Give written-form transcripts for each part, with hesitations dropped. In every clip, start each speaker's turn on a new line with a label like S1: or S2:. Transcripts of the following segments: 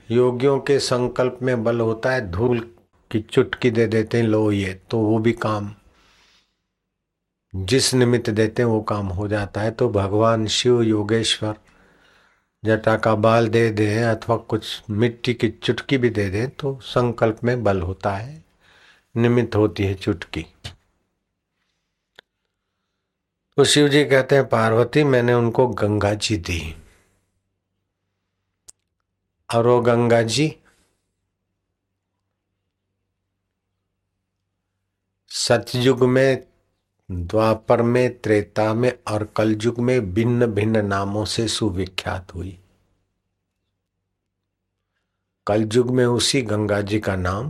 S1: योगियों के संकल्प में बल होता है, धूल की चुटकी दे देते हैं, लो ये, तो वो भी काम जिस निमित्त देते हैं वो काम हो जाता है। तो भगवान शिव योगेश्वर जटा का बाल दे दे अथवा कुछ मिट्टी की चुटकी भी दे दे तो संकल्प में बल होता है, निमित्त होती है चुटकी। तो शिव जी कहते हैं पार्वती मैंने उनको गंगा जी दी, और वो गंगा जी सतयुग में, द्वापर में, त्रेता में और कलयुग में भिन्न भिन्न नामों से सुविख्यात हुई। कलयुग में उसी गंगा जी का नाम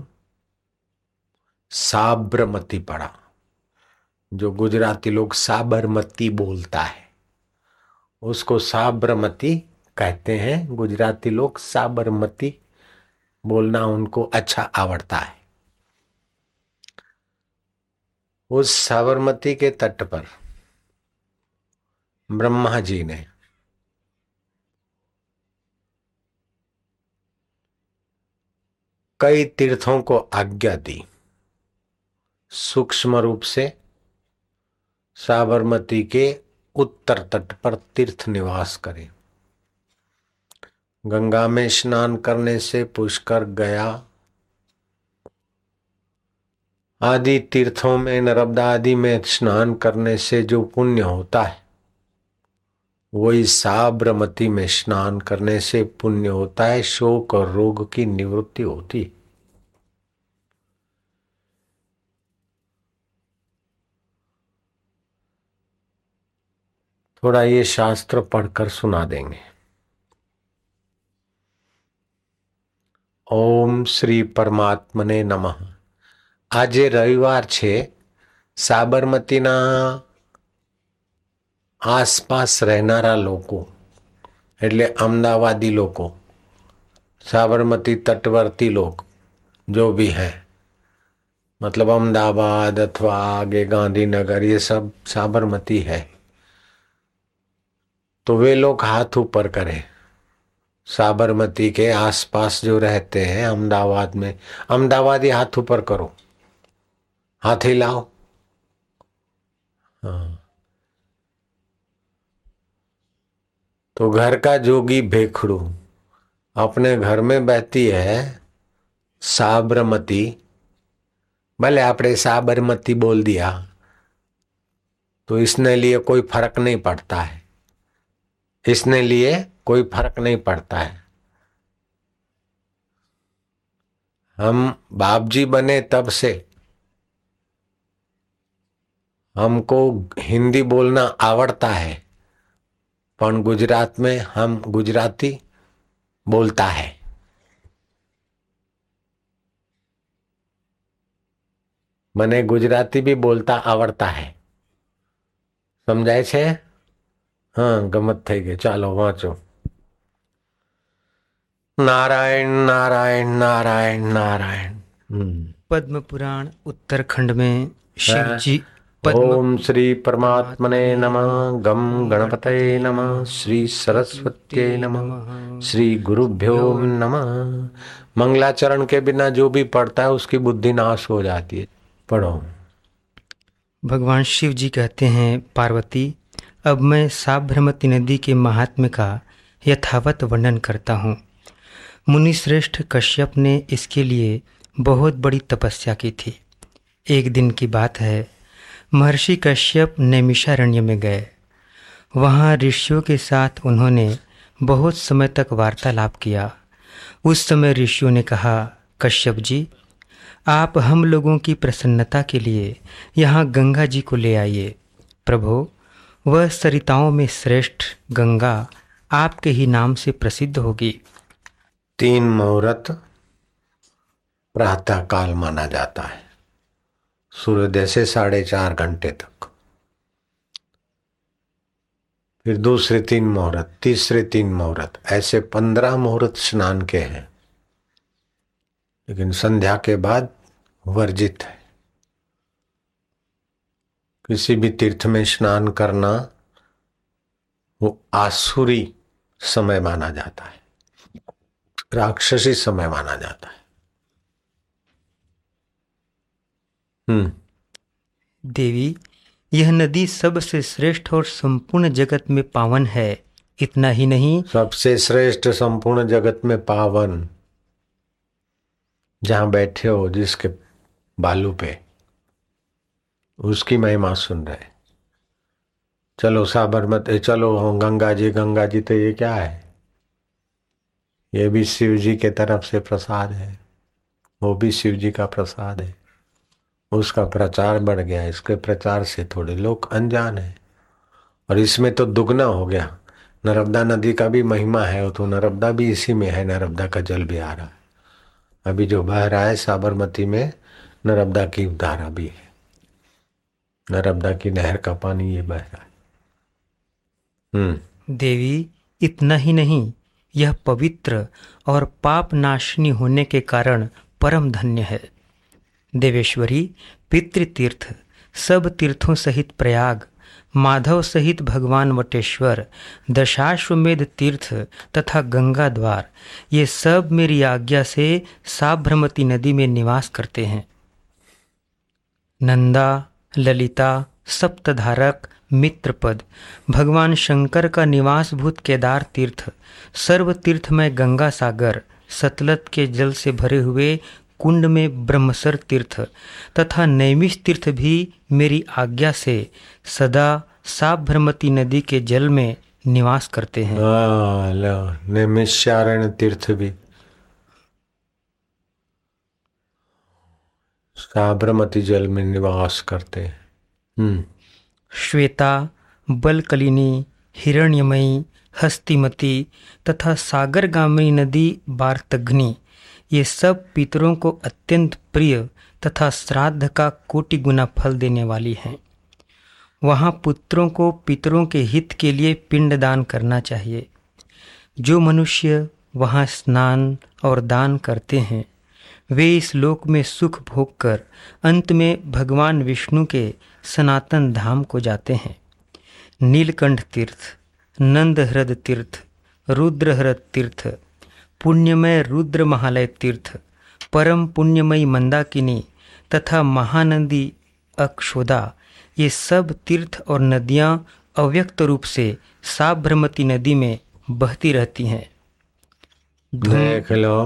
S1: साबरमती पड़ा, जो गुजराती लोग साबरमती बोलता है उसको साबरमती कहते हैं। गुजराती लोग साबरमती बोलना उनको अच्छा आवड़ता है। उस साबरमती के तट पर ब्रह्मा जी ने कई तीर्थों को आज्ञा दी। सूक्ष्म रूप से साबरमती के उत्तर तट पर तीर्थ निवास करें। गंगा में स्नान करने से, पुष्कर, गया आदि तीर्थों में, नर्मदा आदि में स्नान करने से जो पुण्य होता है वही साबरमती में स्नान करने से पुण्य होता है। शोक और रोग की निवृत्ति होती है। थोड़ा ये शास्त्र पढ़कर सुना देंगे। ओम श्री परमात्मने नमः। આજે રવિવાર છે। સાબરમતીના આસપાસ રહેનારા લોકો એટલે અમદાવાદી લોકો, साबरमती तटवर्ती लोग जो भी हैं, मतलब अहमदाबाद अथवा आगे गांधीनगर, ये सब साबरमती है। तो वे लोग हाथ ऊपर करें। साबरमती के आसपास जो रहते हैं अहमदाबाद में, अहमदाबादी हाथ ऊपर करो, हाथ हिलाओ। हाँ। तो घर का जोगी भेखड़ू अपने घर में बहती है साबरमती, भले आपने साबरमती बोल दिया तो इसने लिए कोई फर्क नहीं पड़ता है, इसने लिए कोई फर्क नहीं पड़ता है। हम बाप जी बने तब से हमको हिंदी बोलना आवड़ता है, पर गुजरात में हम गुजराती बोलता है। મને ગુજરાતી भी बोलता आवड़ता है। समझाय छे? हाँ, गमत થઈ ગઈ। ચાલો વાંચો। नारायण नारायण नारायण नारायण।
S2: पद्म पुराण उत्तरखंड में शिव जी
S1: ओम श्री परमात्मने नमः। गम गणपतये नमः। श्री सरस्वत्यै नमः। श्री गुरुभ्यो नमः। मंगलाचरण के बिना जो भी पढ़ता है उसकी बुद्धि नाश हो जाती है। पढ़ो।
S2: भगवान शिव जी कहते हैं पार्वती, अब मैं साबरमती नदी के महात्म्य का यथावत वर्णन करता हूँ। मुनिश्रेष्ठ कश्यप ने इसके लिए बहुत बड़ी तपस्या की थी। एक दिन की बात है, महर्षि कश्यप नैमिषारण्य में गए। वहाँ ऋषियों के साथ उन्होंने बहुत समय तक वार्तालाप किया। उस समय ऋषियों ने कहा, कश्यप जी, आप हम लोगों की प्रसन्नता के लिए यहाँ गंगा जी को ले आइए। प्रभो, वह सरिताओं में श्रेष्ठ गंगा आपके ही नाम से प्रसिद्ध होगी।
S1: 3 मुहूर्त प्रातः काल माना जाता है, सूर्योदय से 4.5 घंटे तक। फिर दूसरे 3 मुहूर्त, तीसरे 3 मुहूर्त, ऐसे 15 मुहूर्त स्नान के हैं, लेकिन संध्या के बाद वर्जित है। किसी भी तीर्थ में स्नान करना वो आसुरी समय माना जाता है। राक्षसी समय माना जाता है।
S2: देवी, यह नदी सबसे श्रेष्ठ और संपूर्ण जगत में पावन है। इतना ही नहीं,
S1: सबसे श्रेष्ठ संपूर्ण जगत में पावन, जहां बैठे हो जिसके बालू पे, उसकी महिमा सुन रहे। चलो साबरमती, चलो गंगा जी, तो ये क्या है? ये भी शिव जी के तरफ से प्रसाद है, वो भी शिव जी का प्रसाद है। उसका प्रचार बढ़ गया, इसके प्रचार से थोड़े लोग अनजान है, और इसमें तो दुगना हो गया। नर्मदा नदी का भी महिमा है, वो तो नर्मदा भी इसी में है, नर्मदा का जल भी आ रहा है। अभी जो बह रहा है साबरमती में, नर्मदा की धारा भी है, नर्मदा की नहर का पानी ये बह रहा है।
S2: देवी, इतना ही नहीं, यह पवित्र और पाप नाशनी होने के कारण परम धन्य है। देवेश्वरी, पितृतीर्थ, सब तीर्थों सहित प्रयाग, माधव सहित भगवान वटेश्वर, दशाश्वमेध तीर्थ तथा गंगा द्वार, ये सब मेरी आज्ञा से साबरमती नदी में निवास करते हैं। नंदा, ललिता, सप्तधारक, मित्रपद, भगवान शंकर का निवासभूत केदार तीर्थ, सर्व तीर्थमय गंगा सागर, सतलज के जल से भरे हुए कुंड में ब्रह्मसर तीर्थ तथा नैमिष तीर्थ भी मेरी आज्ञा से सदा साबरमती नदी के जल में निवास करते हैं।
S1: नैमिषारण्य तीर्थ भी साबरमती जल में निवास करते हैं।
S2: श्वेता, बलकलिनी, हिरण्यमयी, हस्तिमती तथा सागरगामी नदी बारतग्नि, ये सब पितरों को अत्यंत प्रिय तथा श्राद्ध का कोटि गुना फल देने वाली हैं। वहाँ पुत्रों को पितरों के हित के लिए पिंडदान करना चाहिए। जो मनुष्य वहाँ स्नान और दान करते हैं, वे इस लोक में सुख भोग कर अंत में भगवान विष्णु के सनातन धाम को जाते हैं। नीलकंठ तीर्थ, नंदहृद तीर्थ, रुद्रहृद तीर्थ, पुण्यमय रुद्र महालय तीर्थ, परम पुण्यमयी मंदाकिनी तथा महानंदी अक्षोदा, ये सब तीर्थ और नदियाँ अव्यक्त रूप से साबरमती नदी में बहती रहती हैं।
S1: देख लो,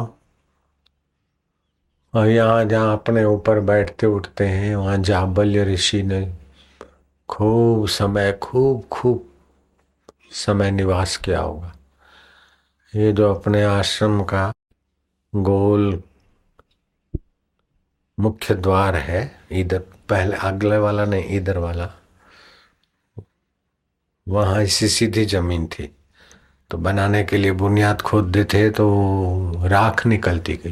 S1: और यहाँ जहाँ अपने ऊपर बैठते उठते हैं, वहाँ जाबल्य ऋषि ने खूब समय निवास किया होगा। ये जो अपने आश्रम का गोल मुख्य द्वार है, इधर पहले अगले वाला नहीं, इधर वाला, वहां इसी सीधी जमीन थी, तो बनाने के लिए बुनियाद खोदते थे तो राख निकलती गई,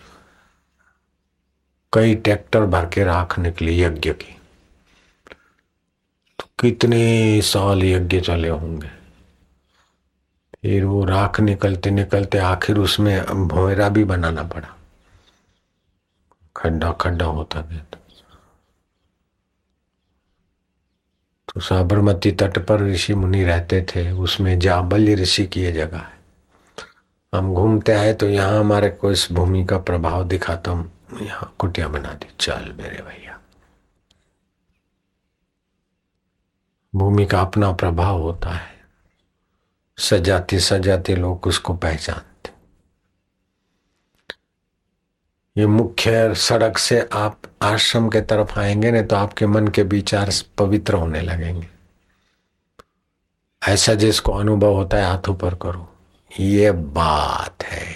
S1: कई ट्रैक्टर भर के राख निकली यज्ञ की। तो कितने साल यज्ञ चले होंगे। फिर वो राख निकलते निकलते आखिर उसमें भोयरा भी बनाना पड़ा, खड्डा खड्डा होता गया। तो साबरमती तट पर ऋषि मुनि रहते थे, उसमें जाबल्य ऋषि की ये जगह है। हम घूमते आए तो यहाँ हमारे को इस भूमि का प्रभाव दिखा, तो हम यहाँ कुटिया बना दी। चल मेरे भैया, भूमि का अपना प्रभाव होता है, सजाते सजाते लोग उसको पहचानते। ये मुख्य सड़क से आप आश्रम के तरफ आएंगे ना, तो आपके मन के विचार पवित्र होने लगेंगे। ऐसा जिसको अनुभव होता है हाथ ऊपर करो, ये बात है।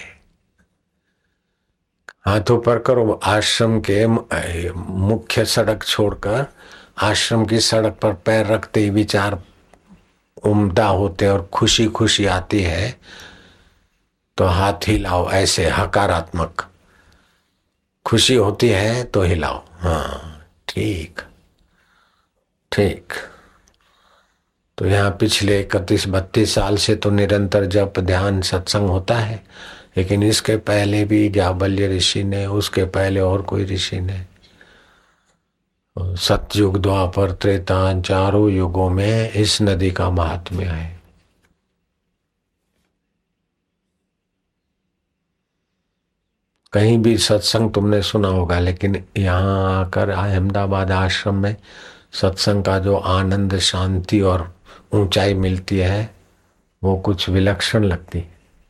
S1: हाथ ऊपर करो। आश्रम के मुख्य सड़क छोड़कर आश्रम की सड़क पर पैर रखते ही विचार उमदा होते और खुशी खुशी आती है, तो हाथ हिलाओ, ऐसे हकारात्मक खुशी होती है तो हिलाओ। हाँ, ठीक ठीक। तो यहाँ पिछले 31-32 साल से तो निरंतर जप ध्यान सत्संग होता है, लेकिन इसके पहले भी जाबल्य ऋषि ने, उसके पहले और कोई ऋषि ने, सतयुग द्वापर त्रेता चारों युगों में इस नदी का महात्म्य है। कहीं भी सत्संग तुमने सुना होगा, लेकिन यहाँ आकर अहमदाबाद आश्रम में सत्संग का जो आनंद, शांति और ऊंचाई मिलती है वो कुछ विलक्षण लगती।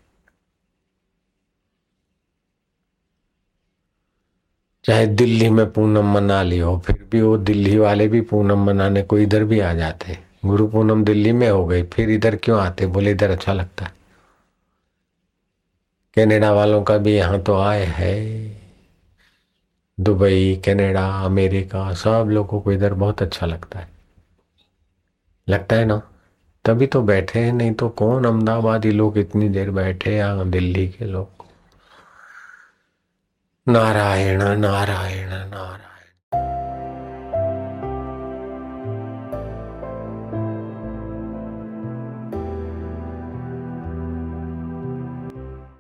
S1: चाहे दिल्ली में पूनम मना ली हो, फिर भी वो दिल्ली वाले भी पूनम मनाने को इधर भी आ जाते। गुरु पूनम दिल्ली में हो गई, फिर इधर क्यों आते? बोले इधर अच्छा लगता है। कनाडा वालों का भी यहाँ तो आए है, दुबई, कनाडा, अमेरिका, सब लोगों को इधर बहुत अच्छा लगता है। लगता है ना, तभी तो बैठे हैं, नहीं तो कौन अहमदाबादी लोग इतनी देर बैठे या दिल्ली के लोग। नारायण नारायण नारायण।